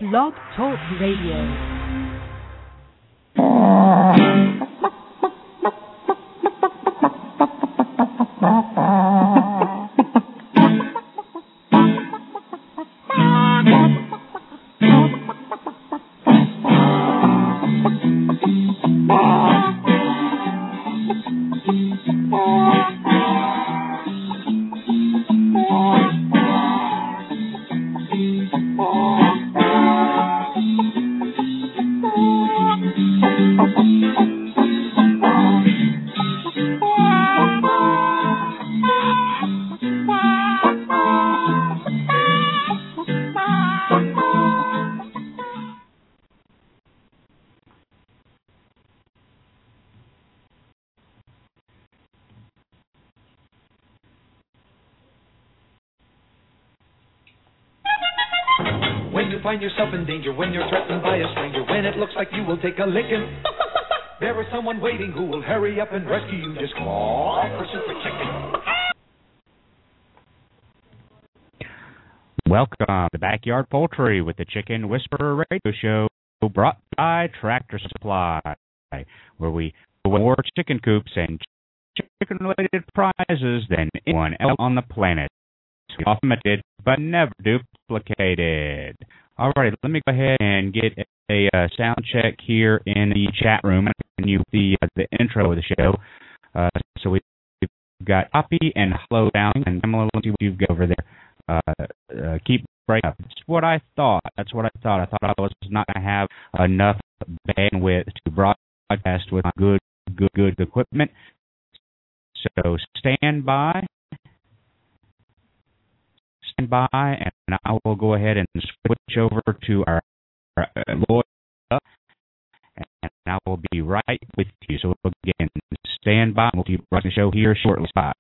Blog Talk Radio. Find yourself in danger when you're threatened by a stranger, when it looks like you will take a licking. There is someone waiting who will hurry up and rescue you. Just call for Super Chicken. Welcome to Backyard Poultry with the Chicken Whisperer Radio Show, brought by Tractor Supply, where we give more chicken coops and chicken-related prizes than anyone else on the planet. Often imitated, but never duplicated. All right, let me go ahead and get a sound check here in the chat room and you the intro of the show. So we've got Poppy and Hello Down, and Pamela, let's see what you've got over there. Keep breaking up. That's what I thought. I thought I was not going to have enough bandwidth to broadcast with good equipment. So stand by, and I will go ahead and switch over to our lawyer, and I will be right with you. So again, stand by, and we'll keep running the show here shortly. Bye.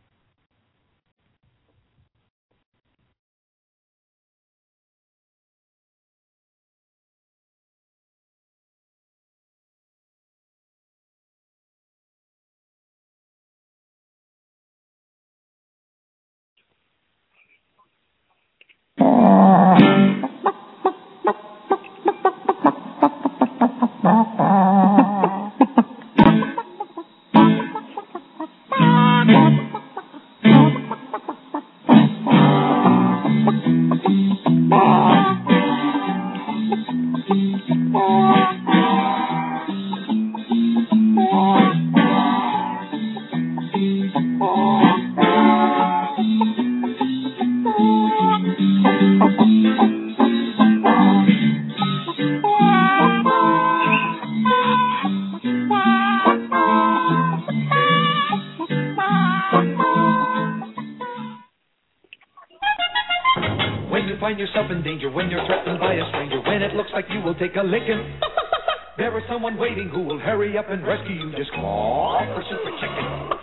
Take a licking. There is someone waiting who will hurry up and rescue you. Just call for Super Chicken.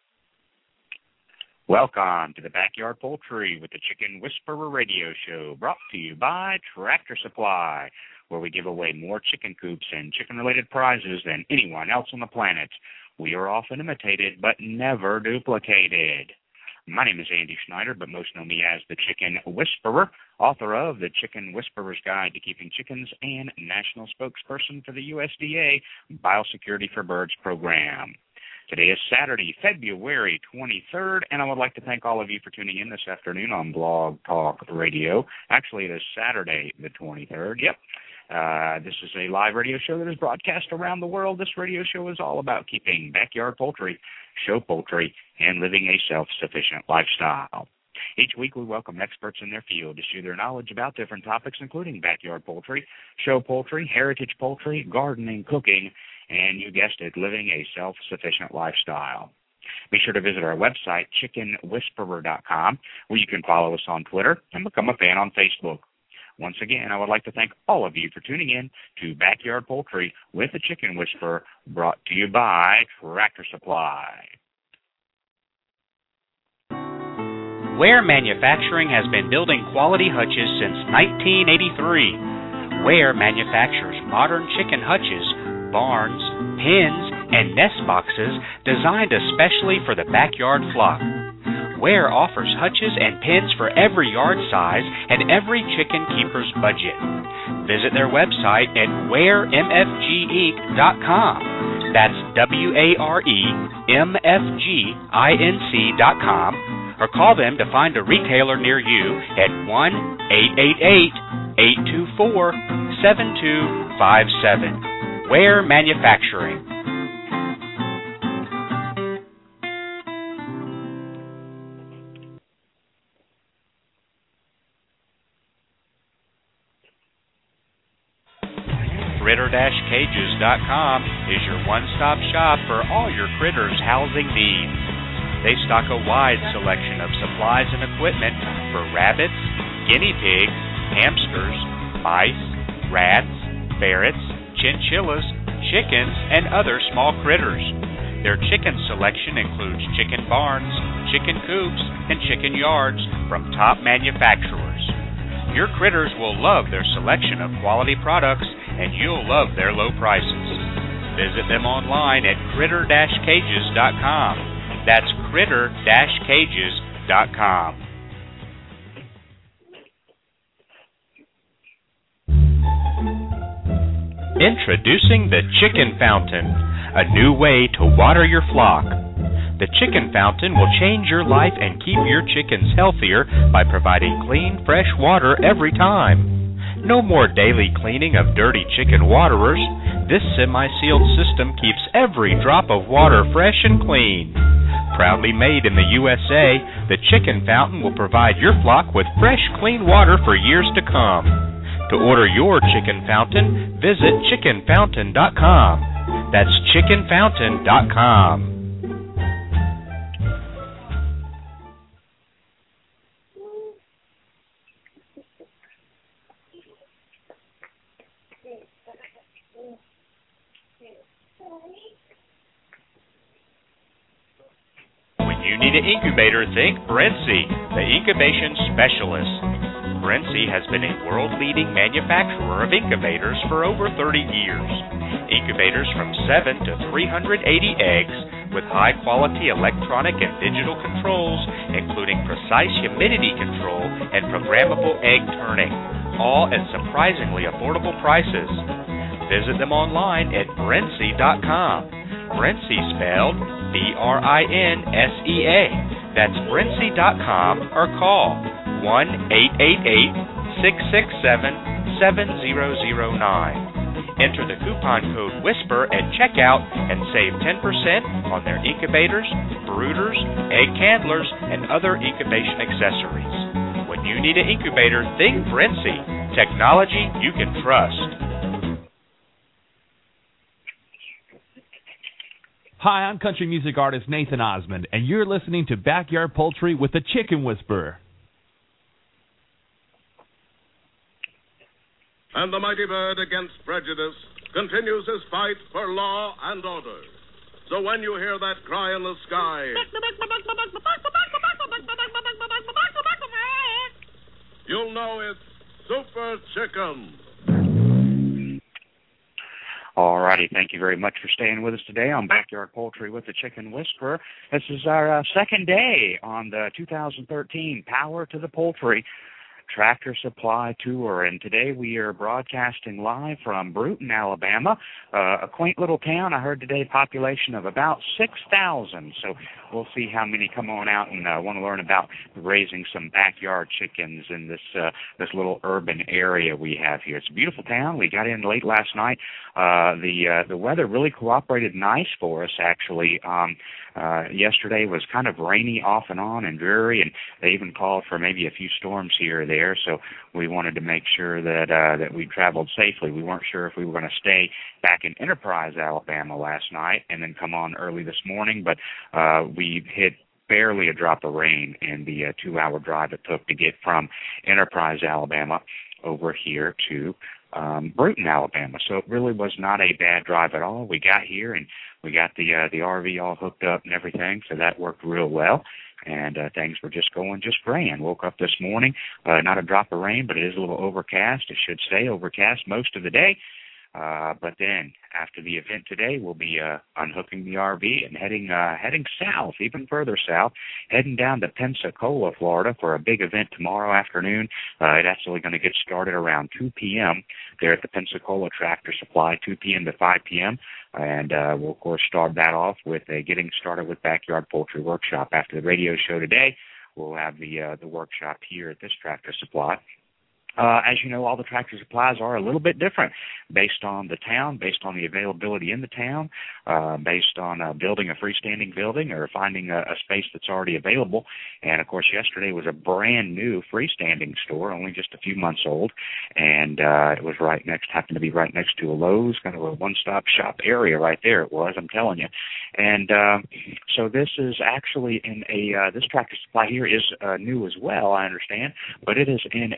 Welcome to the Backyard Poultry with the Chicken Whisperer Radio Show, brought to you by Tractor Supply, where we give away more chicken coops and chicken-related prizes than anyone else on the planet. We are often imitated, but never duplicated. My name is Andy Schneider, but most know me as the Chicken Whisperer, author of The Chicken Whisperer's Guide to Keeping Chickens and national spokesperson for the USDA Biosecurity for Birds program. Today is Saturday, February 23rd, and I would like to thank all of you for tuning in this afternoon on Blog Talk Radio. Actually, it is Saturday the 23rd. Yep. This is a live radio show that is broadcast around the world. This radio show is all about keeping backyard poultry, show poultry, and living a self-sufficient lifestyle. Each week we welcome experts in their field to share their knowledge about different topics, including backyard poultry, show poultry, heritage poultry, gardening, cooking, and you guessed it, living a self-sufficient lifestyle. Be sure to visit our website, chickenwhisperer.com, where you can follow us on Twitter and become a fan on Facebook. Once again, I would like to thank all of you for tuning in to Backyard Poultry with the Chicken Whisperer, brought to you by Tractor Supply. Ware Manufacturing has been building quality hutches since 1983. Ware manufactures modern chicken hutches, barns, pens, and nest boxes designed especially for the backyard flock. Ware offers hutches and pens for every yard size and every chicken keeper's budget. Visit their website at waremfginc.com. That's waremfginc.com, or call them to find a retailer near you at 1-888-824-7257. Ware Manufacturing. Critter-Cages.com is your one-stop shop for all your critters' housing needs. They stock a wide selection of supplies and equipment for rabbits, guinea pigs, hamsters, mice, rats, ferrets, chinchillas, chickens, and other small critters. Their chicken selection includes chicken barns, chicken coops, and chicken yards from top manufacturers. Your critters will love their selection of quality products, and you'll love their low prices. Visit them online at Critter-Cages.com. That's Critter-Cages.com. Introducing the Chicken Fountain, a new way to water your flock. The Chicken Fountain will change your life and keep your chickens healthier by providing clean, fresh water every time. No more daily cleaning of dirty chicken waterers. This semi-sealed system keeps every drop of water fresh and clean. Proudly made in the USA, the Chicken Fountain will provide your flock with fresh, clean water for years to come. To order your Chicken Fountain, visit chickenfountain.com. That's chickenfountain.com. When you need an incubator, think Brinsea, the incubation specialist. Brinsea has been a world-leading manufacturer of incubators for over 30 years. Incubators from 7 to 380 eggs with high-quality electronic and digital controls, including precise humidity control and programmable egg turning, all at surprisingly affordable prices. Visit them online at Brinsea.com. Brinsea spelled B-R-I-N-S-E-A. That's Brinsea.com, or call 1-888-667-7009. Enter the coupon code WHISPER at checkout and save 10% on their incubators, brooders, egg candlers, and other incubation accessories. When you need an incubator, think Brinsea. Technology you can trust. Hi, I'm country music artist Nathan Osmond, and you're listening to Backyard Poultry with the Chicken Whisperer. And the mighty bird against prejudice continues his fight for law and order. So when you hear that cry in the sky, you'll know it's Super Chicken. All righty, thank you very much for staying with us today on Backyard Poultry with the Chicken Whisperer. This is our second day on the 2013 Power to the Poultry Tractor Supply Tour, and today we are broadcasting live from Brewton, Alabama, a quaint little town. I heard today population of about 6,000, so we'll see how many come on out and want to learn about raising some backyard chickens in this little urban area we have here. It's a beautiful town. We got in late last night. The weather really cooperated nice for us, actually. Yesterday was kind of rainy off and on and dreary, and they even called for maybe a few storms here or there, so we wanted to make sure that we traveled safely. We weren't sure if we were going to stay back in Enterprise, Alabama last night and then come on early this morning, but we hit barely a drop of rain in the 2-hour drive it took to get from Enterprise, Alabama over here to Brewton, Alabama. So it really was not a bad drive at all. We got here and we got the RV all hooked up and everything, so that worked real well. And things were just going just grand. Woke up this morning, not a drop of rain, but it is a little overcast. It should stay overcast most of the day. But then, after the event today, we'll be unhooking the RV and heading south, even further south, heading down to Pensacola, Florida, for a big event tomorrow afternoon. It's actually going to get started around 2 p.m. there at the Pensacola Tractor Supply, 2 p.m. to 5 p.m., and we'll, of course, start that off with a Getting Started with Backyard Poultry workshop. After the radio show today, we'll have the workshop here at this Tractor Supply. As you know, all the Tractor Supplies are a little bit different based on the town, based on the availability in the town, based on building a freestanding building or finding a space that's already available. And, of course, yesterday was a brand new freestanding store, only just a few months old, and it was happened to be right next to a Lowe's, kind of a one-stop shop area right there it was, I'm telling you. And so this is actually this Tractor Supply here is new as well, I understand, but it is in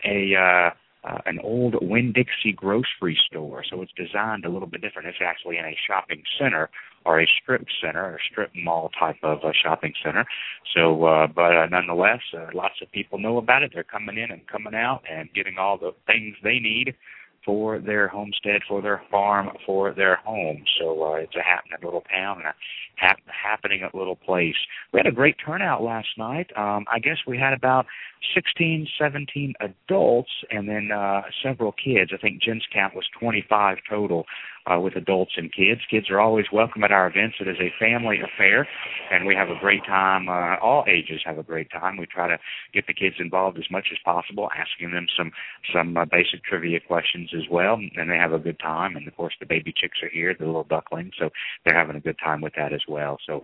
an old Winn-Dixie grocery store, so it's designed a little bit different. It's actually in a shopping center or a strip center or strip mall type of shopping center. So, but nonetheless, lots of people know about it. They're coming in and coming out and getting all the things they need for their homestead, for their farm, for their home. So it's a happening little town and a happening little place. We had a great turnout last night. I guess we had about 16, 17 adults and then several kids. I think Jen's count was 25 total with adults and kids. Kids are always welcome at our events. It is a family affair, and we have a great time. All ages have a great time. We try to get the kids involved as much as possible, asking them some basic trivia questions as well, and they have a good time. And, of course, the baby chicks are here, the little ducklings, so they're having a good time with that as well. So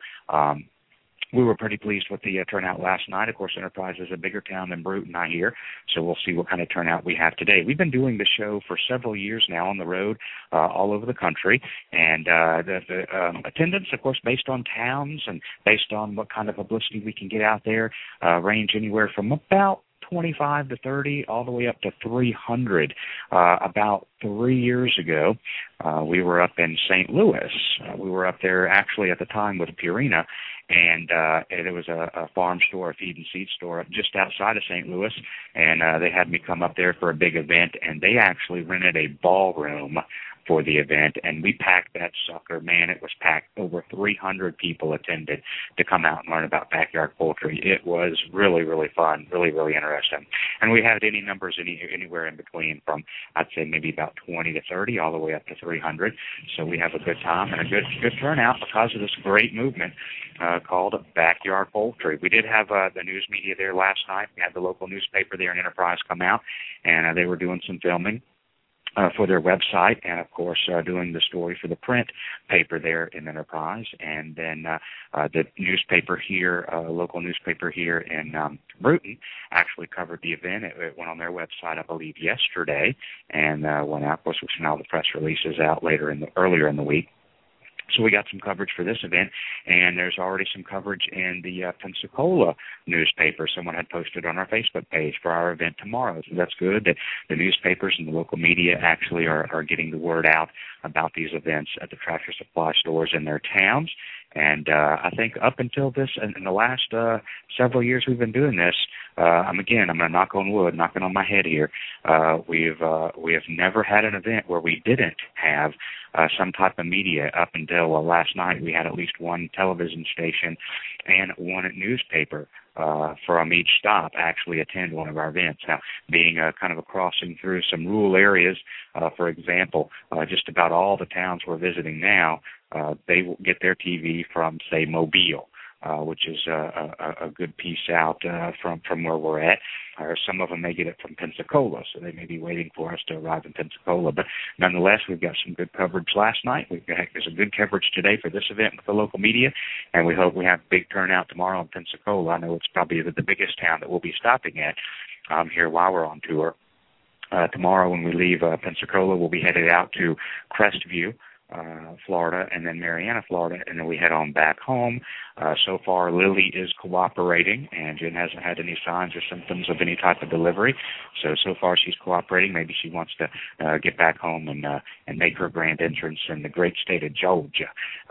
we were pretty pleased with the turnout last night. Of course, Enterprise is a bigger town than Bruton, I hear, so we'll see what kind of turnout we have today. We've been doing the show for several years now on the road all over the country, and the attendance, of course, based on towns and based on what kind of publicity we can get out there, range anywhere from about 25 to 30, all the way up to 300. About 3 years ago, we were up in St. Louis. We were up there actually at the time with Purina, and it was a farm store, a feed and seed store just outside of St. Louis, and they had me come up there for a big event, and they actually rented a ballroom for the event, and we packed that sucker. Man, it was packed. Over 300 people attended to come out and learn about backyard poultry. It was really, really fun, really, really interesting. And we had any numbers anywhere in between from, I'd say, maybe about 20 to 30 all the way up to 300. So we have a good time and a good turnout because of this great movement called Backyard Poultry. We did have the news media there last night. We had the local newspaper there in Enterprise come out, and they were doing some filming for their website, and of course doing the story for the print paper there in Enterprise. And then the newspaper here, local newspaper here in Bruton, actually covered the event. It went on their website, I believe, yesterday, and went out. Of course, we sent all the press releases out earlier in the week. So we got some coverage for this event, and there's already some coverage in the Pensacola newspaper. Someone had posted on our Facebook page for our event tomorrow. So that's good that the newspapers and the local media actually are getting the word out about these events at the Tractor Supply stores in their towns. And I think up until this, in the last several years we've been doing this, I'm going to knock on wood, knocking on my head here. We have never had an event where we didn't have some type of media. Up until last night, we had at least one television station and one newspaper from each stop actually attend one of our events. Now, being kind of a crossing through some rural areas, for example, just about all the towns we're visiting now, they will get their TV from, say, Mobile, which is a good piece out from where we're at. Or some of them may get it from Pensacola, so they may be waiting for us to arrive in Pensacola. But nonetheless, we've got some good coverage last night. There's a good coverage today for this event with the local media, and we hope we have a big turnout tomorrow in Pensacola. I know it's probably the biggest town that we'll be stopping at here while we're on tour. Tomorrow when we leave Pensacola, we'll be headed out to Crestview, Florida, and then Marianna, Florida, and then we head on back home. So far, Lily is cooperating, and Jen hasn't had any signs or symptoms of any type of delivery. So far she's cooperating. Maybe she wants to get back home and make her grand entrance in the great state of Georgia.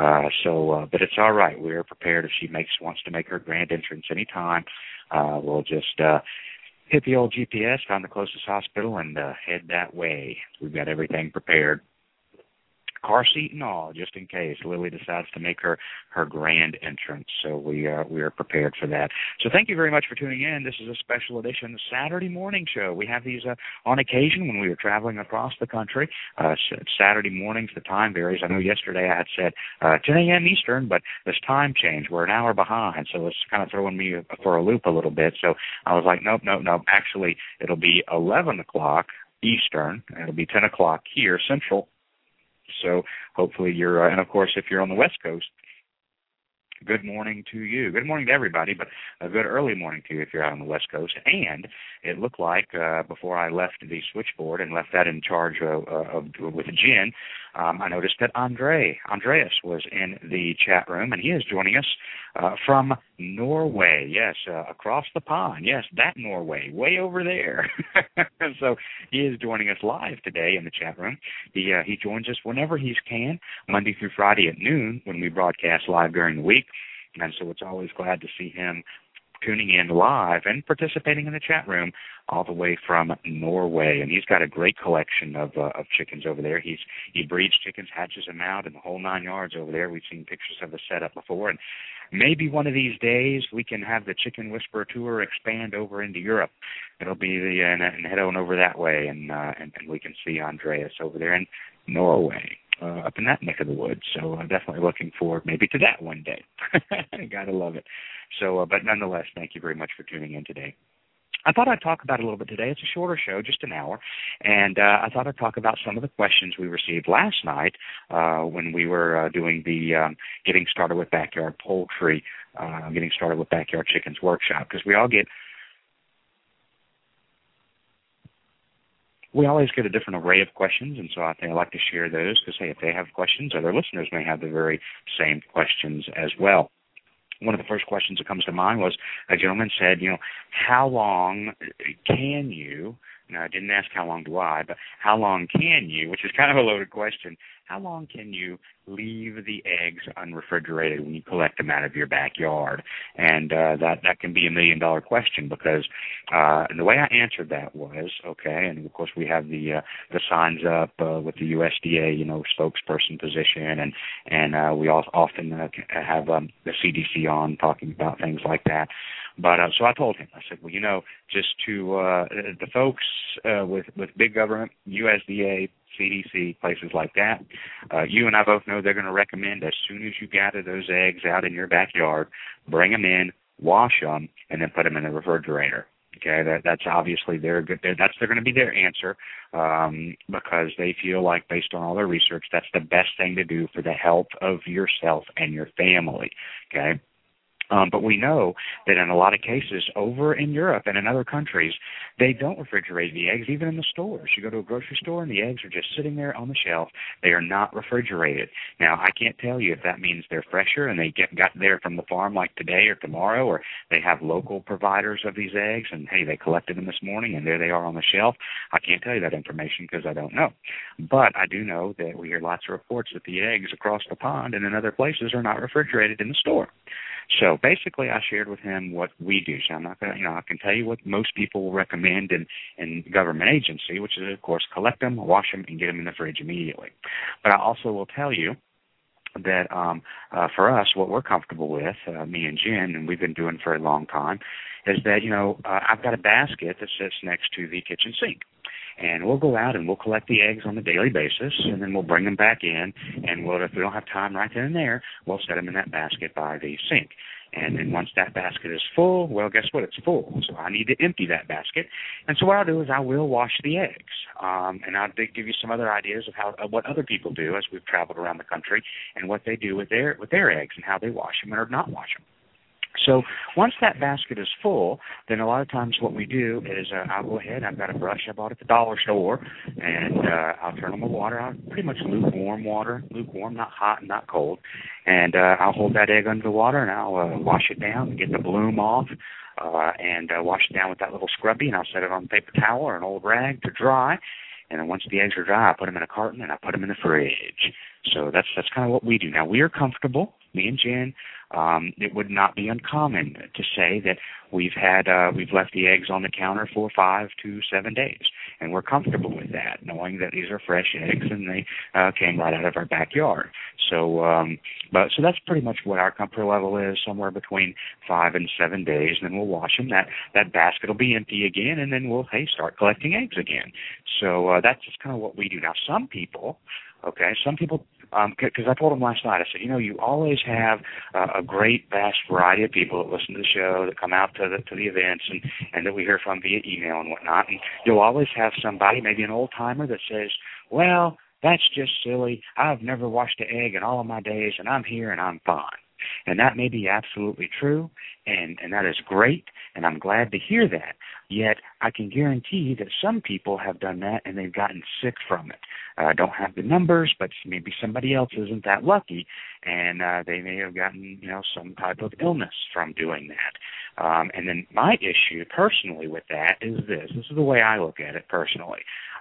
But it's all right. We're prepared if she wants to make her grand entrance anytime. We'll just hit the old GPS, find the closest hospital, and head that way. We've got everything prepared. car seat and all, just in case Lily decides to make her grand entrance. So we are prepared for that. So thank you very much for tuning in. This is a special edition Saturday morning show. We have these on occasion when we are traveling across the country. Saturday mornings, the time varies. I know yesterday I had said 10 a.m. Eastern, but this time change. We're an hour behind, so it's kind of throwing me for a loop a little bit. So I was like, nope. Actually, it'll be 11 o'clock Eastern. It'll be 10 o'clock here, Central. So hopefully you're, and of course, if you're on the West Coast, good morning to you. Good morning to everybody, but a good early morning to you if you're out on the West Coast. And it looked like before I left the switchboard and left that in charge with Jen, I noticed that Andreas was in the chat room, and he is joining us from Norway. Yes, across the pond. Yes, that Norway, way over there. So he is joining us live today in the chat room. He joins us whenever he can, Monday through Friday at noon when we broadcast live during the week. And so it's always glad to see him tuning in live and participating in the chat room all the way from Norway. And he's got a great collection of chickens over there. He breeds chickens, hatches them out, and the whole 9 yards over there. We've seen pictures of the setup before. And maybe one of these days we can have the Chicken Whisperer tour expand over into Europe. It'll be and head on over that way, and we can see Andreas over there in Norway. Up in that neck of the woods. So I'm definitely looking forward maybe to that one day. Gotta love it. So, but nonetheless, thank you very much for tuning in today. I thought I'd talk about it a little bit today. It's a shorter show, just an hour, and I thought I'd talk about some of the questions we received last night when we were doing the Getting Started with Backyard Poultry, Getting Started with Backyard Chickens workshop, because we always get a different array of questions, and so I think I like to share those because, hey, if they have questions, other listeners may have the very same questions as well. One of the first questions that comes to mind was a gentleman said, how long can you, now I didn't ask how long do I, but how long can you, which is kind of a loaded question, how long can you leave the eggs unrefrigerated when you collect them out of your backyard? And that can be $1 million question because the way I answered that was, okay, and of course we have the signs up with the USDA, spokesperson position, and we often have the CDC on talking about things like that. But so I told him, I said, well, just to the folks with big government, USDA, CDC, places like that, you and I both know they're going to recommend as soon as you gather those eggs out in your backyard, bring them in, wash them, and then put them in the refrigerator. Okay, that's obviously they're going to be their answer because they feel like, based on all their research, that's the best thing to do for the health of yourself and your family. Okay. But we know that in a lot of cases over in Europe and in other countries, they don't refrigerate the eggs, even in the stores. You go to a grocery store and the eggs are just sitting there on the shelf. They are not refrigerated. Now, I can't tell you if that means they're fresher and they got there from the farm like today or tomorrow, or they have local providers of these eggs and, hey, they collected them this morning and there they are on the shelf. I can't tell you that information because I don't know. But I do know that we hear lots of reports that the eggs across the pond and in other places are not refrigerated in the store. So basically, I shared with him what we do. So I'm not going to, I can tell you what most people will recommend in government agency, which is, of course, collect them, wash them, and get them in the fridge immediately. But I also will tell you that for us, what we're comfortable with, me and Jen, and we've been doing for a long time, is that, I've got a basket that sits next to the kitchen sink. And we'll go out and we'll collect the eggs on a daily basis, and then we'll bring them back in, and if we don't have time right then and there, we'll set them in that basket by the sink. And then once that basket is full, well, guess what? It's full. So I need to empty that basket. And so what I'll do is I will wash the eggs. And I'll give you some other ideas of what other people do as we've traveled around the country and what they do with their eggs and how they wash them or not wash them. So once that basket is full, then a lot of times what we do is I'll go ahead. I've got a brush I bought at the dollar store, and I'll turn on the water. I'll pretty much lukewarm water, not hot and not cold. And I'll hold that egg under the water, and I'll wash it down and get the bloom off, and wash it down with that little scrubby, and I'll set it on a paper towel or an old rag to dry. And then once the eggs are dry, I put them in a carton and I put them in the fridge. So that's kind of what we do. Now, we are comfortable, me and Jen. It would not be uncommon to say that we've left the eggs on the counter for 5 to 7 days. and we're comfortable with that, knowing that these are fresh eggs and they came right out of our backyard. So so that's pretty much what our comfort level is, somewhere between 5 and 7 days. And then we'll wash them. That basket will be empty again, and then we'll start collecting eggs again. So that's just kind of what we do. Now, some people, because I told them last night, I said, you always have a great, vast variety of people that listen to the show, that come out to the events, and that we hear from via email and whatnot. And you'll always have somebody, maybe an old-timer, that says, well, that's just silly. I've never washed an egg in all of my days, and I'm here and I'm fine. And that may be absolutely true, and that is great, and I'm glad to hear that. Yet I can guarantee that some people have done that and they've gotten sick from it. I don't have the numbers, but maybe somebody else isn't that lucky, and they may have gotten, some type of illness from doing that. And then my issue personally with that is this. This is the way I look at it personally.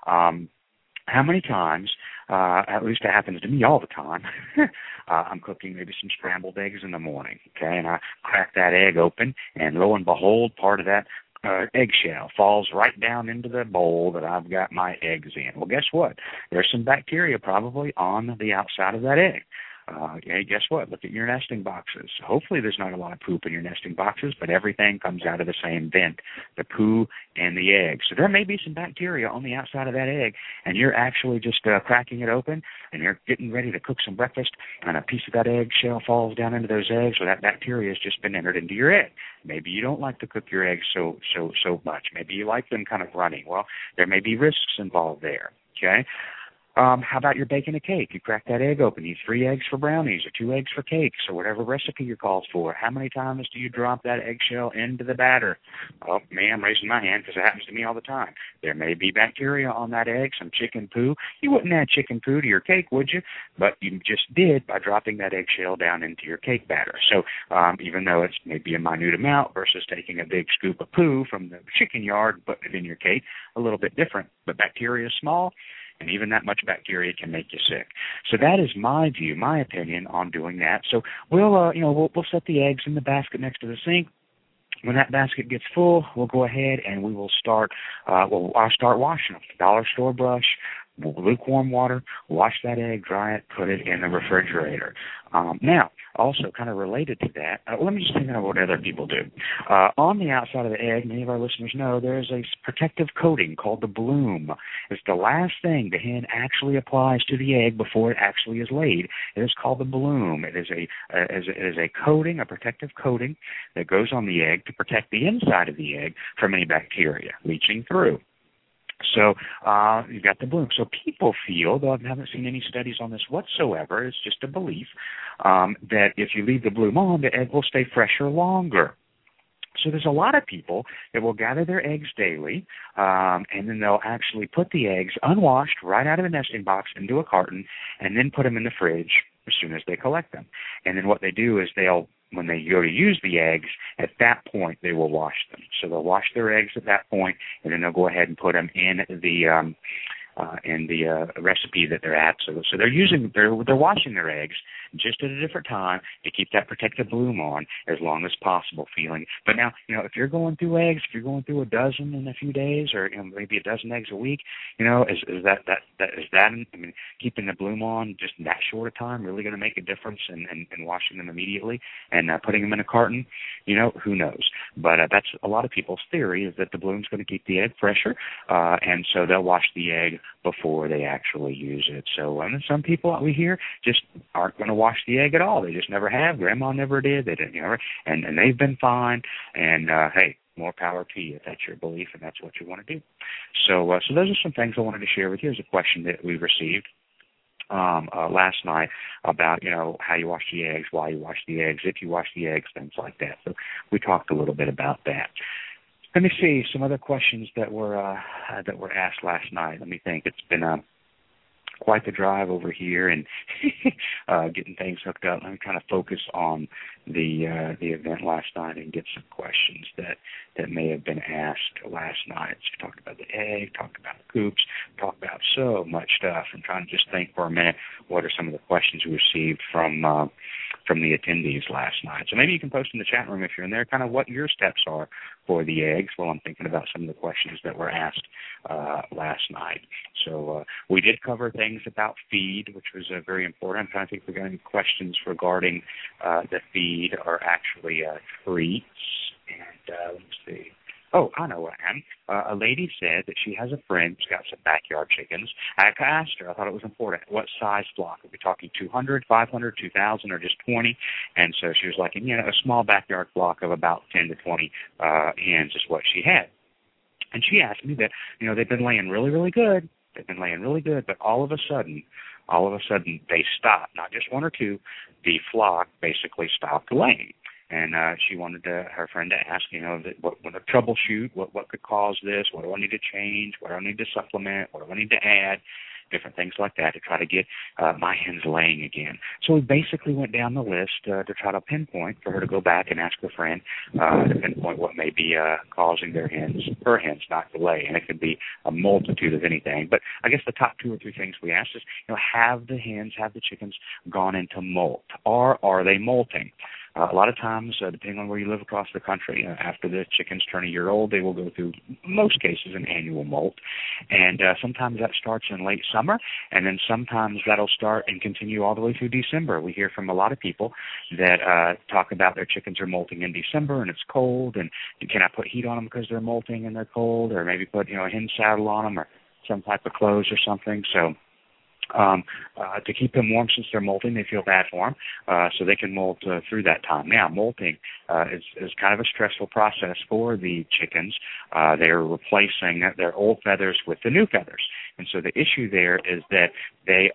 How many times, at least it happens to me all the time, I'm cooking maybe some scrambled eggs in the morning, okay, and I crack that egg open, and lo and behold, part of that eggshell falls right down into the bowl that I've got my eggs in. Well, guess what? There's some bacteria probably on the outside of that egg. Guess what? Look at your nesting boxes. Hopefully there's not a lot of poop in your nesting boxes, but everything comes out of the same vent, the poo and the egg. So there may be some bacteria on the outside of that egg, and you're actually just cracking it open, and you're getting ready to cook some breakfast, and a piece of that eggshell falls down into those eggs, so that bacteria has just been entered into your egg. Maybe you don't like to cook your eggs so much. Maybe you like them kind of runny. Well, there may be risks involved there, okay? How about you're baking a cake? You crack that egg open. You use 3 eggs for brownies or 2 eggs for cakes or whatever recipe your calls for. How many times do you drop that eggshell into the batter? Oh, me, I'm raising my hand because it happens to me all the time. There may be bacteria on that egg, some chicken poo. You wouldn't add chicken poo to your cake, would you? But you just did by dropping that eggshell down into your cake batter. So even though it's maybe a minute amount versus taking a big scoop of poo from the chicken yard and putting it in your cake, a little bit different. But bacteria is small, and even that much bacteria can make you sick. So that is my view, my opinion on doing that. So we'll set the eggs in the basket next to the sink. When that basket gets full, we'll go ahead and we will start. I'll start washing them. Dollar store brush, lukewarm water, wash that egg, dry it, put it in the refrigerator. Now, also kind of related to that, let me just think about what other people do. On the outside of the egg, many of our listeners know there's a protective coating called the bloom. It's the last thing the hen actually applies to the egg before it actually is laid. It is called the bloom. It is a coating, a protective coating that goes on the egg to protect the inside of the egg from any bacteria leaching through. So you've got the bloom. So people feel, though I haven't seen any studies on this whatsoever, it's just a belief, that if you leave the bloom on, the egg will stay fresher longer. So there's a lot of people that will gather their eggs daily, and then they'll actually put the eggs unwashed right out of the nesting box into a carton and then put them in the fridge as soon as they collect them. And then what they do is when they go to use the eggs, at that point they will wash them. So they'll wash their eggs at that point, and then they'll go ahead and put them in the recipe that they're at. So they're washing their eggs just at a different time to keep that protective bloom on as long as possible feeling. But now, if you're going through eggs, if you're going through a dozen in a few days or maybe a dozen eggs a week, is that keeping the bloom on just that short a time really going to make a difference in washing them immediately and putting them in a carton? Who knows? But that's a lot of people's theory, is that the bloom's going to keep the egg fresher, and so they'll wash the egg before they actually use it. So some people we hear just aren't going to wash the egg at all. They just never have. Grandma never did. They didn't, and they've been fine. And hey, more power to you if that's your belief and that's what you want to do. So those are some things I wanted to share with you. Here's a question that we received last night about how you wash the eggs, why you wash the eggs, if you wash the eggs, things like that. So we talked a little bit about that. Let me see some other questions that were asked last night. Let me think. It's been quite the drive over here and getting things hooked up. I'm trying to focus on the event last night and get some questions that may have been asked last night. So we talked about the egg, talked about the coops, talked about so much stuff. I'm trying to just think for a minute what are some of the questions we received from from the attendees last night. So maybe you can post in the chat room if you're in there kind of what your steps are for the eggs while I'm thinking about some of the questions that were asked last night. So we did cover things about feed, which was very important. I'm trying to think if we got any questions regarding the feed or actually treats. And let's see. Oh, I know what I am. A lady said that she has a friend who's got some backyard chickens. I asked her, I thought it was important, what size flock? Are we talking 200, 500, 2,000, or just 20? And so she was like, a small backyard flock of about 10 to 20 hens is what she had. And she asked me that, they've been laying really, really good. They've been laying really good, but all of a sudden they stopped. Not just one or two. The flock basically stopped laying. And she wanted her friend to ask, what to troubleshoot, what could cause this, what do I need to change, what do I need to supplement, what do I need to add, different things like that to try to get my hens laying again. So we basically went down the list to try to pinpoint for her to go back and ask her friend to pinpoint what may be causing her hens not to lay. And it could be a multitude of anything. But I guess the top 2 or 3 things we asked is, have the chickens gone into molt, or are they molting? A lot of times, depending on where you live across the country, after the chickens turn a year old, they will go through, in most cases, an annual molt. And sometimes that starts in late summer, and then sometimes that'll start and continue all the way through December. We hear from a lot of people that talk about their chickens are molting in December, and it's cold, and can I put heat on them because they're molting and they're cold, or maybe put a hen saddle on them or some type of clothes or something. So to keep them warm since they're molting, they feel bad for them, so they can molt through that time. Now, molting is kind of a stressful process for the chickens. They're replacing their old feathers with the new feathers, and so the issue there is that they,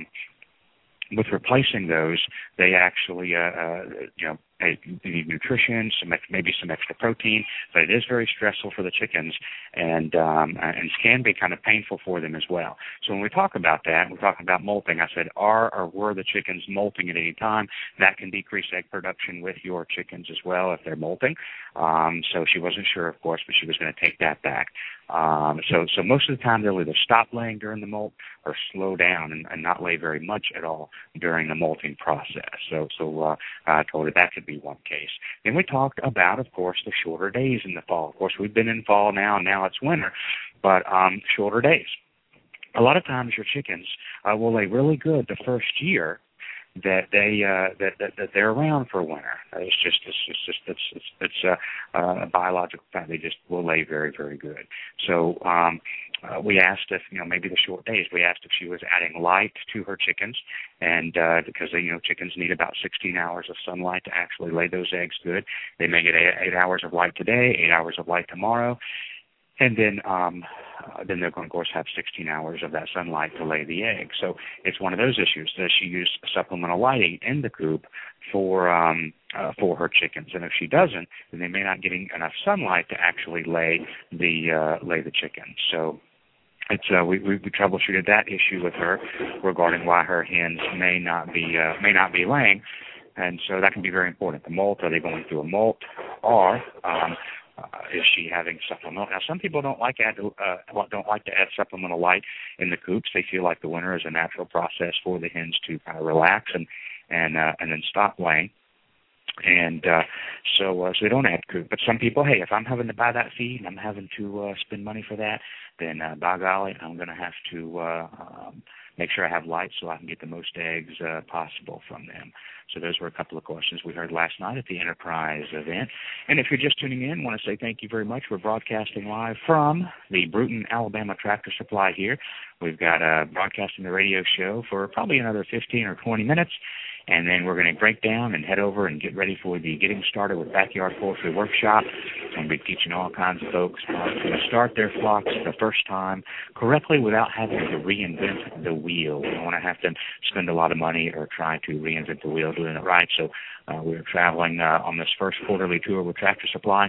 with replacing those, they actually, they need nutrition, maybe some extra protein, but it is very stressful for the chickens, and can be kind of painful for them as well. So when we talk about that, we're talking about molting. I said, were the chickens molting at any time? That can decrease egg production with your chickens as well if they're molting. So she wasn't sure, of course, but she was going to take that back. So most of the time they'll either stop laying during the molt or slow down and not lay very much at all during the molting process. So I told her that could be one case. Then we talked about, of course, the shorter days in the fall. Of course, we've been in fall now it's winter, but shorter days. A lot of times your chickens will lay really good the first year that they're around for winter. It's a biological fact. They just will lay very, very good. So we asked if maybe the short days. We asked if she was adding light to her chickens, and because chickens need about 16 hours of sunlight to actually lay those eggs good. They may get 8 hours of light today, 8 hours of light tomorrow. And then they're going to, of course, have 16 hours of that sunlight to lay the egg. So it's one of those issues. Does she use supplemental lighting in the coop for her chickens? And if she doesn't, then they may not get enough sunlight to actually lay the chickens. So it's we troubleshooted that issue with her regarding why her hens may not be laying, and so that can be very important. The molt, are they going through a molt, or is she having supplemental? Now, some people don't like to add supplemental light in the coops. They feel like the winter is a natural process for the hens to kind of relax and then stop laying. And so they don't add coop. But some people, hey, if I'm having to buy that feed and I'm having to spend money for that, then by golly, I'm going to have to make sure I have light so I can get the most eggs possible from them. So those were a couple of questions we heard last night at the Enterprise event. And if you're just tuning in, I want to say thank you very much. We're broadcasting live from the Bruton, Alabama Tractor Supply here. We've got broadcasting the radio show for probably another 15 or 20 minutes. And then we're going to break down and head over and get ready for the Getting Started with Backyard Poultry Workshop. I'm going to be teaching all kinds of folks how to start their flocks the first time correctly without having to reinvent the wheel. We don't want to have to spend a lot of money or try to reinvent the wheel doing it right. So we're traveling on this first quarterly tour with Tractor Supply.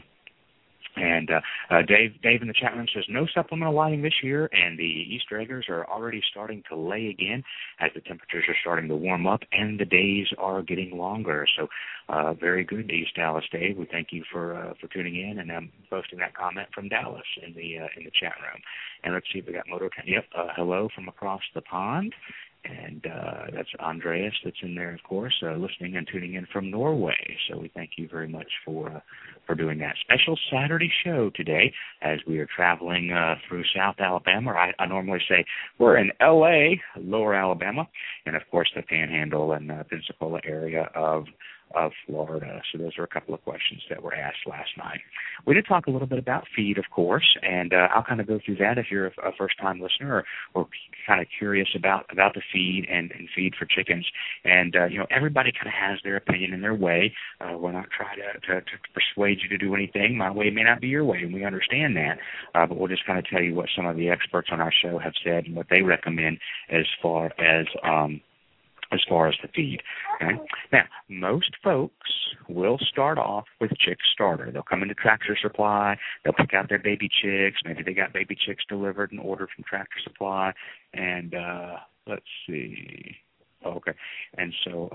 And Dave in the chat room says no supplemental lighting this year, and the Easter eggers are already starting to lay again as the temperatures are starting to warm up and the days are getting longer. So very good, East Dallas Dave. We thank you for tuning in and posting that comment from Dallas in the chat room. And let's see if we got Motor. Yep, hello from across the pond. And that's Andreas that's in there, of course, listening and tuning in from Norway. So we thank you very much for doing that special Saturday show today as we are traveling through South Alabama. Or I normally say we're in L.A., Lower Alabama, and, of course, the Panhandle and Pensacola area of Florida. So those are a couple of questions that were asked last night. We did talk a little bit about feed, of course, and I'll kind of go through that if you're a first-time listener or kind of curious about the feed and feed for chickens. And, everybody kind of has their opinion in their way. We're not trying to persuade you to do anything. My way may not be your way, and we understand that. But we'll just kind of tell you what some of the experts on our show have said and what they recommend as far as the feed. Okay? Now, most folks will start off with Chick Starter. They'll come into Tractor Supply. They'll pick out their baby chicks. Maybe they got baby chicks delivered and ordered from Tractor Supply. And let's see. Okay. And so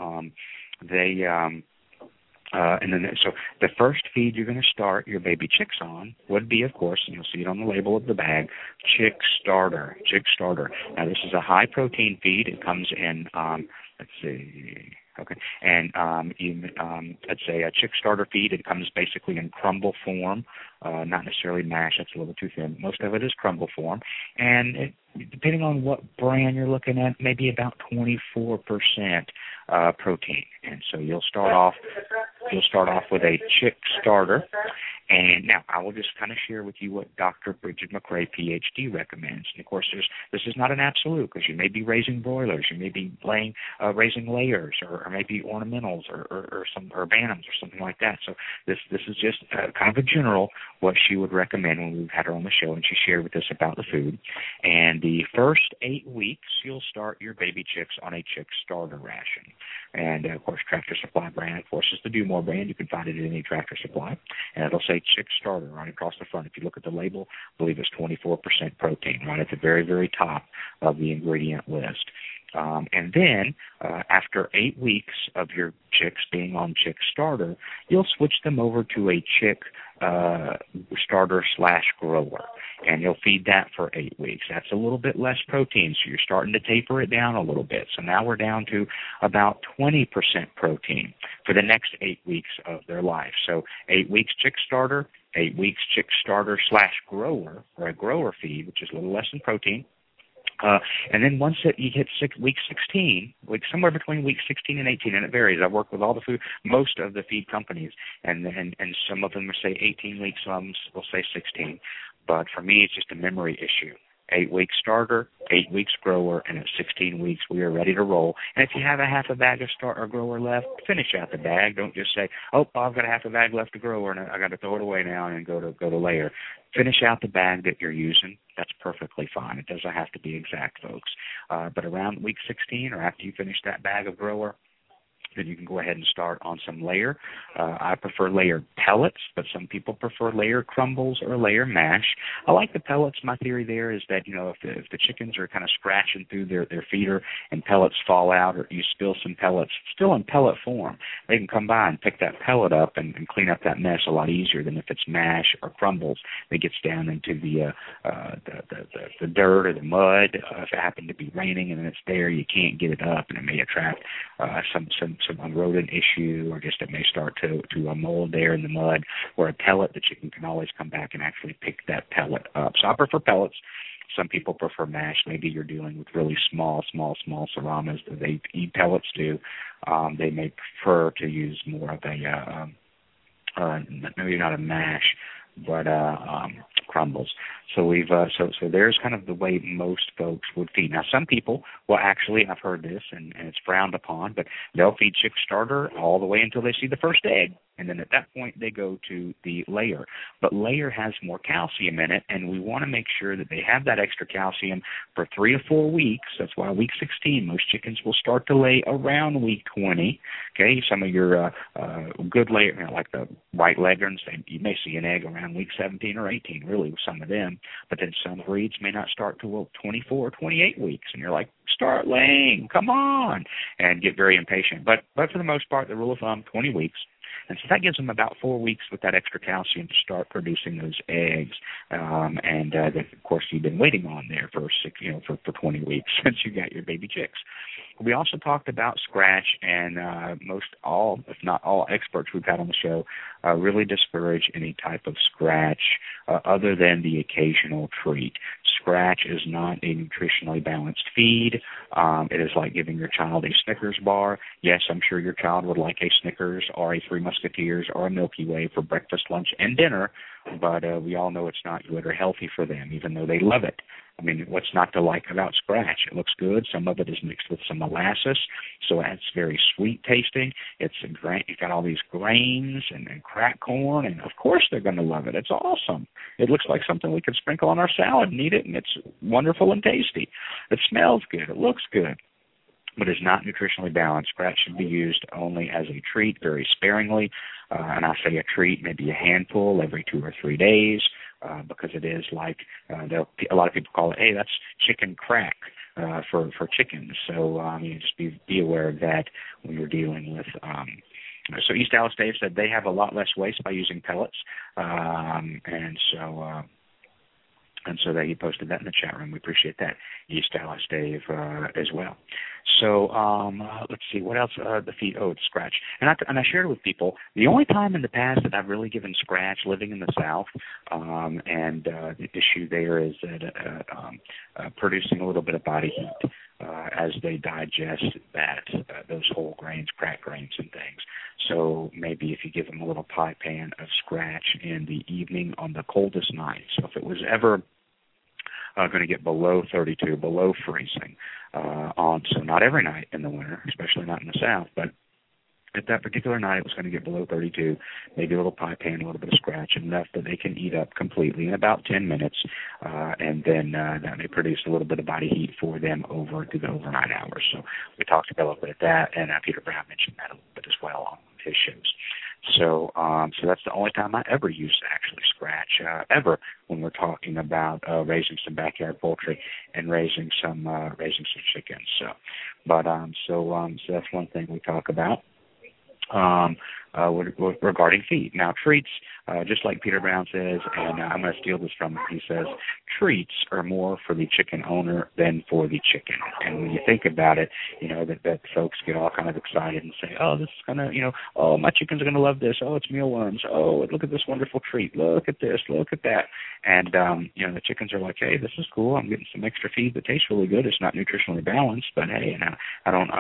so the first feed you're going to start your baby chicks on would be, of course, and you'll see it on the label of the bag, Chick Starter. Chick Starter. Now, this is a high-protein feed. It comes in, let's see, okay, and let's say a Chick Starter feed. It comes basically in crumble form, not necessarily mash. That's a little too thin. Most of it is crumble form, and depending on what brand you're looking at, maybe about 24% protein. And so you'll start off with a Chick Starter. And now I will just kind of share with you what Dr. Bridget McRae, PhD, recommends. And, of course, this is not an absolute because you may be raising broilers, you may be raising layers or maybe ornamentals or bantams or something like that. So this is just kind of a general what she would recommend when we've had her on the show, and she shared with us about the food. And the first 8 weeks, you'll start your baby chicks on a Chick Starter ration. And, of course, Tractor Supply brand, of course, is the Do-More brand. You can find it at any Tractor Supply. And it'll say Chick Starter right across the front. If you look at the label, I believe it's 24% protein right at the very, very top of the ingredient list. And then after 8 weeks of your chicks being on Chick Starter, you'll switch them over to a Chick Starter/grower, and you'll feed that for 8 weeks. That's a little bit less protein, so you're starting to taper it down a little bit. So now we're down to about 20% protein for the next 8 weeks of their life. So 8 weeks Chick Starter, 8 weeks Chick Starter/grower, or a grower feed, which is a little less in protein. And then once you hit week 16, like somewhere between week 16 and 18, and it varies. I've worked with all the most of the feed companies, and some of them will say 18 weeks, some will say 16. But for me, it's just a memory issue. 8 weeks starter, 8 weeks grower, and at 16 weeks we are ready to roll. And if you have a half a bag of starter or grower left, finish out the bag. Don't just say, "Oh, I've got a half a bag left of grower, and I got to throw it away now and go to layer." Finish out the bag that you're using. That's perfectly fine. It doesn't have to be exact, folks. But around week 16, or after you finish that bag of grower, then you can go ahead and start on some layer. I prefer layer pellets, but some people prefer layer crumbles or layer mash. I like the pellets. My theory there is that, if the chickens are kind of scratching through their feeder and pellets fall out, or you spill some pellets still in pellet form, they can come by and pick that pellet up and clean up that mess a lot easier than if it's mash or crumbles that gets down into the dirt or the mud. If it happened to be raining and it's there, you can't get it up, and it may attract some rodent issue, or just it may start to mold there in the mud. Or a pellet, the chicken can always come back and actually pick that pellet up. So I prefer pellets. Some people prefer mash. Maybe you're dealing with really small Seramas that they eat pellets too. They may prefer to use more of a maybe not a mash, but crumbles. So so there's kind of the way most folks would feed. Now, some people will actually, I've heard this, and it's frowned upon, but they'll feed Chick Starter all the way until they see the first egg, and then at that point they go to the layer. But layer has more calcium in it, and we want to make sure that they have that extra calcium for 3 or 4 weeks. That's why week 16, most chickens will start to lay around week 20. Okay, some of your good layer, like the white leghorns, you may see an egg around week 17 or 18, really, with some of them. But then some breeds may not start till 24 or 28 weeks, and you're like, start laying, come on, and get very impatient. But for the most part, the rule of thumb, 20 weeks. And so that gives them about 4 weeks with that extra calcium to start producing those eggs. That, of course, you've been waiting on there for 20 weeks since you got your baby chicks. We also talked about scratch, and most all, if not all, experts we've had on the show really discourage any type of scratch other than the occasional treat. Scratch is not a nutritionally balanced feed. It is like giving your child a Snickers bar. Yes, I'm sure your child would like a Snickers or a Three Musketeers or a Milky Way for breakfast, lunch, and dinner, but we all know it's not good or healthy for them, even though they love it. I mean, what's not to like about scratch? It looks good. Some of it is mixed with some molasses, so it's very sweet tasting. You've got all these grains and cracked corn, and of course they're going to love it. It's awesome. It looks like something we could sprinkle on our salad and eat it, and it's wonderful and tasty. It smells good. It looks good. But it's not nutritionally balanced. Scratch should be used only as a treat, very sparingly. And I say a treat, maybe a handful every 2 or 3 days, because it is like a lot of people call it, hey, that's chicken crack for chickens. So just be aware of that when you're dealing with. So East Dallas Dave said they have a lot less waste by using pellets, and so that he posted that in the chat room. We appreciate that, East Dallas Dave, as well. So let's see, what else? The feed, it's scratch. And I shared it with people. The only time in the past that I've really given scratch living in the South, and the issue there is that producing a little bit of body heat as they digest those whole grains, cracked grains and things. So maybe if you give them a little pie pan of scratch in the evening on the coldest night. So if it was ever going to get below 32, below freezing, so not every night in the winter, especially not in the South, but at that particular night it was going to get below 32, maybe a little pie pan, a little bit of scratch, enough that they can eat up completely in about 10 minutes, and then that may produce a little bit of body heat for them over through the overnight hours. So we talked about a little bit of that, and Peter Brown mentioned that a little bit as well on his shows. So that's the only time I ever used actually scratch ever when we're talking about raising some backyard poultry and raising some chickens. So that's one thing we talk about. Regarding feed. Now, treats, just like Peter Brown says, and I'm going to steal this from him, he says, treats are more for the chicken owner than for the chicken. And when you think about it, that folks get all kind of excited and say, oh, this is going to, my chickens are going to love this. Oh, it's mealworms. Oh, look at this wonderful treat. Look at this. Look at that. And, the chickens are like, hey, this is cool. I'm getting some extra feed that tastes really good. It's not nutritionally balanced, but hey, I don't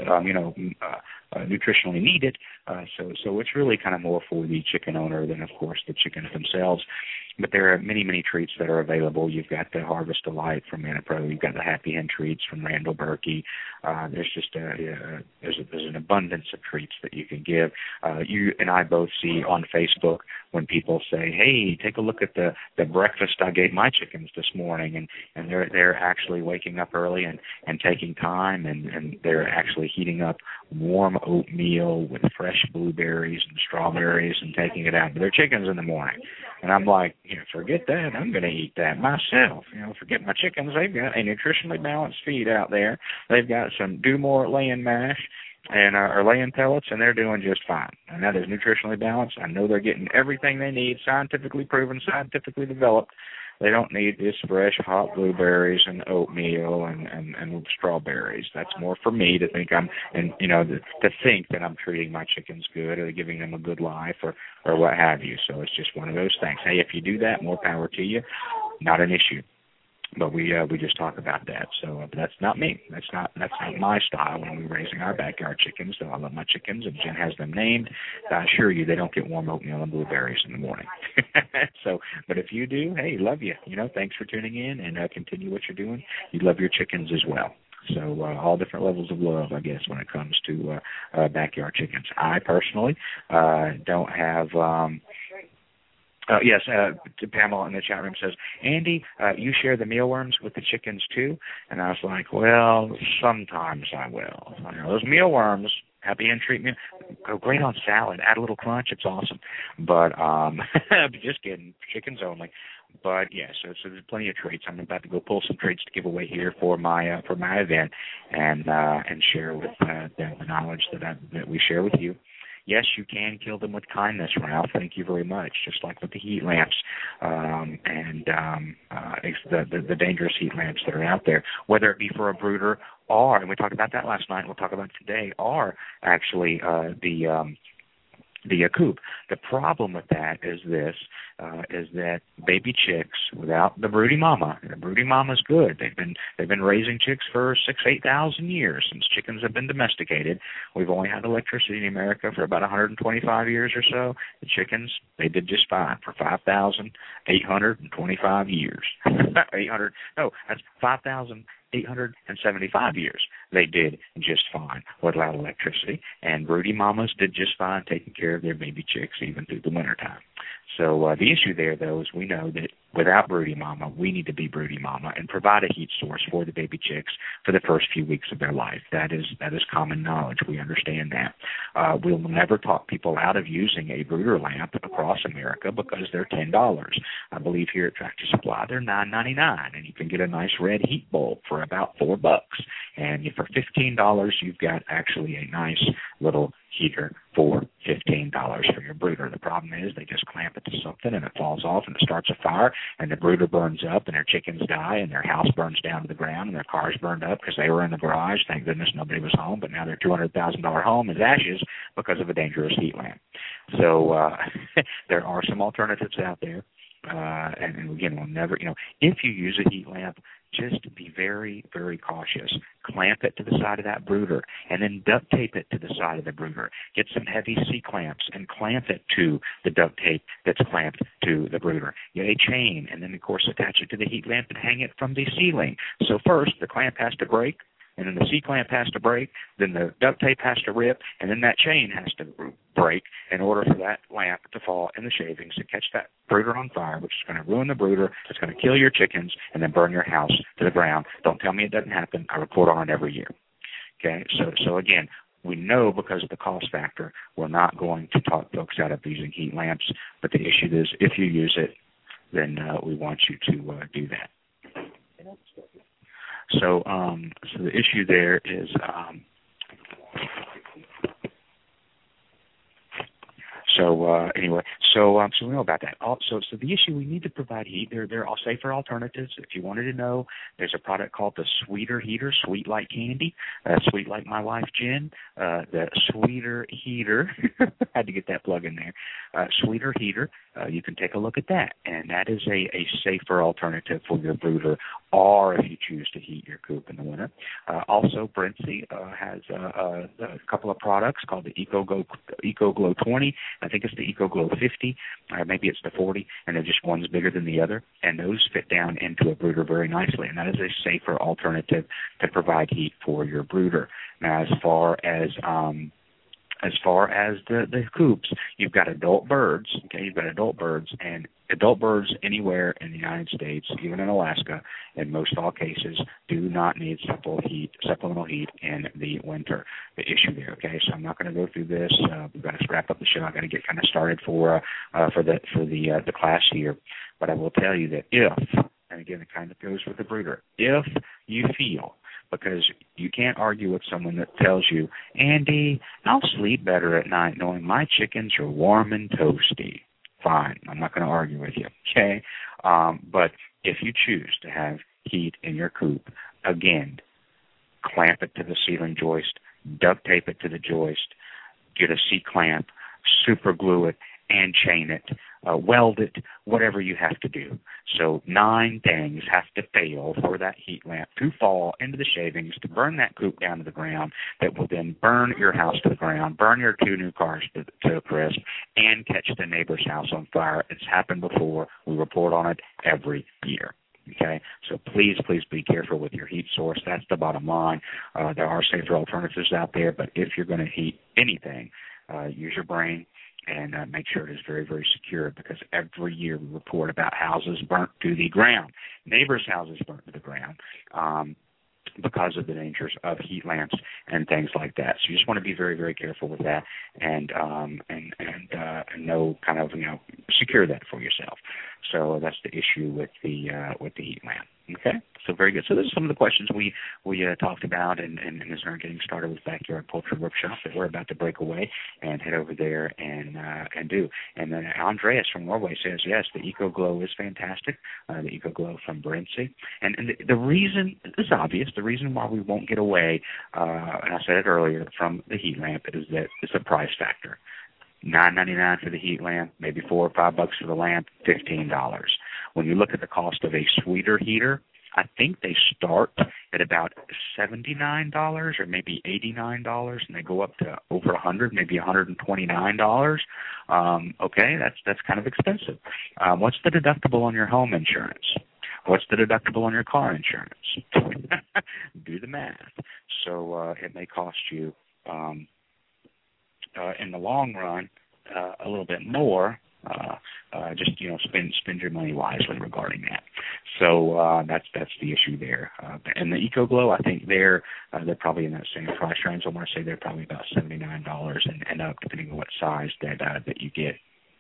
nutritionally need it. So it's really kind of more for the chicken owner than, of course, the chickens themselves. But there are many, many treats that are available. You've got the Harvest Delight from Manipro. You've got the Happy Hen treats from Randall Berkey. There's just there's an abundance of treats that you can give. You and I both see on Facebook when people say, hey, take a look at the breakfast I gave my chickens this morning, and they're actually waking up early and taking time, and they're actually heating up warm oatmeal with fresh blueberries and strawberries and taking it out to their chickens in the morning. And I'm like, forget that. I'm going to eat that myself. Forget my chickens. They've got a nutritionally balanced feed out there. They've got some Do More laying mash and are laying pellets, and they're doing just fine. And that is nutritionally balanced. I know they're getting everything they need, scientifically proven, scientifically developed. They don't need this fresh hot blueberries and oatmeal and strawberries. That's more for me to think to think that I'm treating my chickens good or giving them a good life or what have you. So it's just one of those things. Hey, if you do that, more power to you. Not an issue. But we just talk about that. So that's not me. That's not my style when we're raising our backyard chickens. So I love my chickens, and Jen has them named. I assure you, they don't get warm oatmeal and blueberries in the morning. But if you do, hey, love you. Thanks for tuning in, and continue what you're doing. You love your chickens as well. So all different levels of love, I guess, when it comes to backyard chickens. I personally don't have. Yes, Pamela in the chat room says, Andy, you share the mealworms with the chickens too? And I was like, well, sometimes I will. Those mealworms, Happy Hen treatment, go great on salad. Add a little crunch, it's awesome. But just kidding, chickens only. But yeah, so there's plenty of treats. I'm about to go pull some treats to give away here for my event, and share with them the knowledge that we share with you. Yes, you can kill them with kindness, Ralph. Thank you very much. Just like with the heat lamps the dangerous heat lamps that are out there, whether it be for a brooder or, and we talked about that last night, we'll talk about it today, or actually the coop. The problem with that is this, is that baby chicks without the broody mama, and the broody mama's good. They've been raising chicks for 8,000 years since chickens have been domesticated. We've only had electricity in America for about 125 years or so. The chickens, they did just fine for 5,825 years. That's 5,875 years. They did just fine without electricity, and broody mamas did just fine taking care of their baby chicks even through the wintertime. So the issue there, though, is we know that without broody mama, we need to be broody mama and provide a heat source for the baby chicks for the first few weeks of their life. That is common knowledge. We understand that. We'll never talk people out of using a brooder lamp across America because they're $10. I believe here at Tractor Supply they're $9.99, and you can get a nice red heat bulb for about $4. And for $15, you've got actually a nice little heater for $15 for your brooder. The problem is they just clamp it to something and it falls off and it starts a fire and the brooder burns up and their chickens die and their house burns down to the ground and their car's burned up because they were in the garage. Thank goodness nobody was home, but now their $200,000 home is ashes because of a dangerous heat lamp. So there are some alternatives out there. And again, we'll never, if you use a heat lamp, just be very, very cautious. Clamp it to the side of that brooder and then duct tape it to the side of the brooder. Get some heavy C-clamps and clamp it to the duct tape that's clamped to the brooder. Get a chain and then, of course, attach it to the heat lamp and hang it from the ceiling. So first, the clamp has to break, and then the C-clamp has to break, then the duct tape has to rip, and then that chain has to break in order for that lamp to fall in the shavings and catch that brooder on fire, which is going to ruin the brooder, it's going to kill your chickens, and then burn your house to the ground. Don't tell me it doesn't happen. I report on it every year. Okay, so again, we know because of the cost factor, we're not going to talk folks out of using heat lamps, but the issue is if you use it, then we want you to do that. So the issue there is anyway, so we know about that. Also, so the issue, we need to provide heat. There are safer alternatives. If you wanted to know, there's a product called the Sweeter Heater, sweet like candy, sweet like my wife Jen. The Sweeter Heater, had to get that plug in there. Sweeter Heater, you can take a look at that, and that is a safer alternative for your brooder, or if you choose to heat your coop in the winter. Also, Brinsea has a couple of products called the EcoGlow 20. I think it's the EcoGlow 50, or maybe it's the 40, and they're just one's bigger than the other, and those fit down into a brooder very nicely, and that is a safer alternative to provide heat for your brooder. Now, as far as the coops, you've got adult birds, okay? You've got adult birds, and adult birds anywhere in the United States, even in Alaska, in most all cases, do not need supplemental heat in the winter. The issue there, okay? So I'm not going to go through this. We've got to wrap up the show. I've got to get kind of started for the class here. But I will tell you that if, and again, it kind of goes with the brooder, if you feel, because you can't argue with someone that tells you, Andy, I'll sleep better at night knowing my chickens are warm and toasty. Fine, I'm not going to argue with you, okay? But if you choose to have heat in your coop, again, clamp it to the ceiling joist, duct tape it to the joist, get a C-clamp, super glue it, and chain it, weld it, whatever you have to do. So 9 things have to fail for that heat lamp to fall into the shavings, to burn that coop down to the ground, that will then burn your house to the ground, burn your 2 new cars to a crisp, and catch the neighbor's house on fire. It's happened before. We report on it every year. Okay, so please be careful with your heat source. That's the bottom line. There are safer alternatives out there, but if you're going to heat anything, use your brain and make sure it is very, very secure, because every year we report about houses burnt to the ground, neighbors' houses burnt to the ground, because of the dangers of heat lamps and things like that. So you just want to be very, very careful with that, and know, kind of, secure that for yourself. So that's the issue with the heat lamp. Okay, so very good. So those are some of the questions we talked about and as we're getting started with Backyard Poultry Workshop that we're about to break away and head over there and do. And then Andreas from Norway says, yes, the EcoGlow is fantastic, the EcoGlow from Brinsea. And the reason is obvious. The reason why we won't get away, and I said it earlier, from the heat lamp is that it's a price factor. $9.99 for the heat lamp, maybe $4 or $5 for the lamp, $15. When you look at the cost of a sweeter heater, I think they start at about $79 or maybe $89, and they go up to over $100, maybe $129. Okay, that's kind of expensive. What's the deductible on your home insurance? What's the deductible on your car insurance? Do the math. So it may cost you, in the long run, a little bit more. Just spend your money wisely regarding that. So that's the issue there. And the EcoGlow, I think they're probably in that same price range. I want to say they're probably about $79 and up, depending on what size that you get.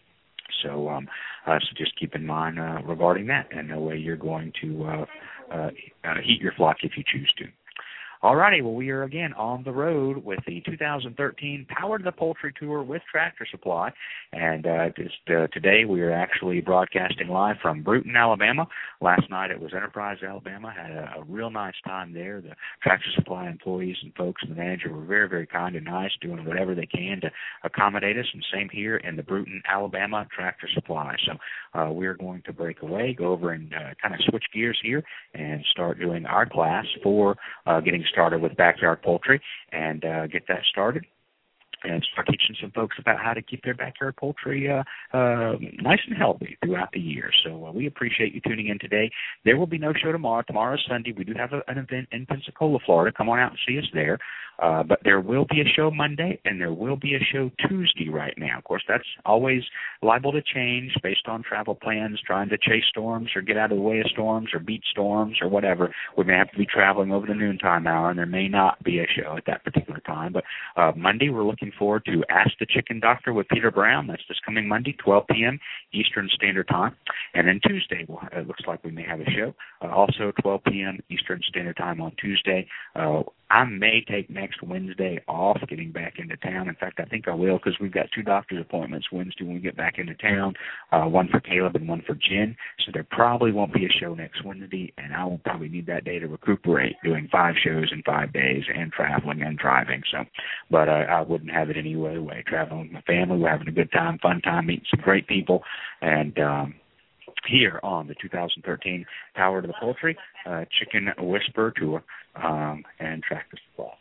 So just keep in mind regarding that, and no way you're going to heat your flock if you choose to. All righty, well, we are again on the road with the 2013 Power to the Poultry Tour with Tractor Supply, and today we are actually broadcasting live from Bruton, Alabama. Last night it was Enterprise, Alabama. Had a real nice time there. The Tractor Supply employees and folks and the manager were very, very kind and nice, doing whatever they can to accommodate us, and same here in the Bruton, Alabama Tractor Supply. So we're going to break away, go over and kind of switch gears here and start doing our class for getting started with backyard poultry and get that started and start teaching some folks about how to keep their backyard poultry nice and healthy throughout the year. So we appreciate you tuning in today. There will be no show tomorrow. Tomorrow's Sunday. We do have an event in Pensacola, Florida. Come on out and see us there. But there will be a show Monday, and there will be a show Tuesday right now. Of course, that's always liable to change based on travel plans, trying to chase storms or get out of the way of storms or beat storms or whatever. We may have to be traveling over the noontime hour, and there may not be a show at that particular time. But Monday, we're looking forward to Ask the Chicken Doctor with Peter Brown. That's this coming Monday, 12 p.m. Eastern Standard Time. And then Tuesday, it looks like we may have a show, also 12 p.m. Eastern Standard Time on Tuesday. I may take next Wednesday off, getting back into town. In fact, I think I will, because we've got 2 doctor's appointments Wednesday when we get back into town, one for Caleb and one for Jen. So there probably won't be a show next Wednesday, and I will probably need that day to recuperate, doing 5 shows in 5 days and traveling and driving. So, but I wouldn't have it any other way. Traveling with my family, we're having a good time, fun time, meeting some great people, and here on the 2013 Power to the Poultry Chicken Whisperer Tour and Tractor Supply.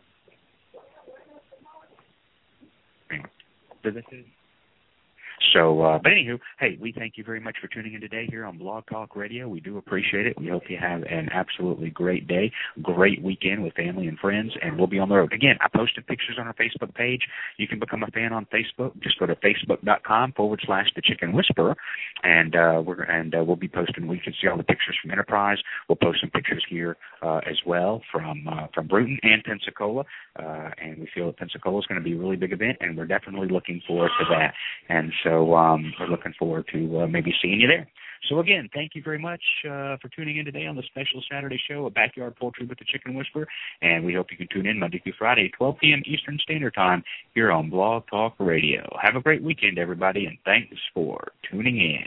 Anyway, so, but anywho, hey, we thank you very much for tuning in today here on Blog Talk Radio. We do appreciate it. We hope you have an absolutely great day, great weekend with family and friends, and we'll be on the road. Again, I posted pictures on our Facebook page. You can become a fan on Facebook. Just go to facebook.com/The Chicken Whisperer, and we'll be posting. We can see all the pictures from Enterprise. We'll post some pictures here as well from Bruton and Pensacola, and we feel that Pensacola is going to be a really big event, and we're definitely looking forward to that. And so we're looking forward to maybe seeing you there. So, again, thank you very much for tuning in today on the special Saturday show of Backyard Poultry with the Chicken Whisperer, and we hope you can tune in Monday through Friday, 12 p.m. Eastern Standard Time here on Blog Talk Radio. Have a great weekend, everybody, and thanks for tuning in.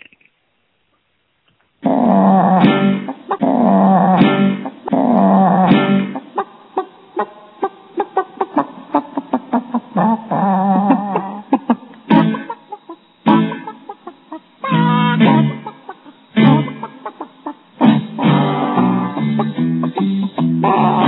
Oh.